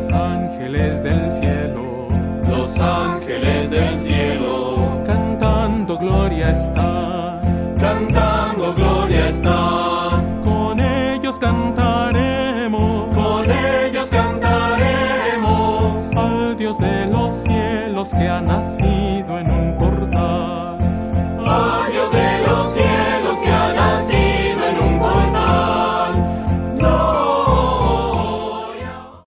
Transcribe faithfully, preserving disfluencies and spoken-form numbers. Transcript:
ángeles del cielo, los ángeles del cielo, cantando gloria está, cantando gloria está. Con ellos cantaremos, con ellos cantaremos, al Dios de los cielos que ha nacido.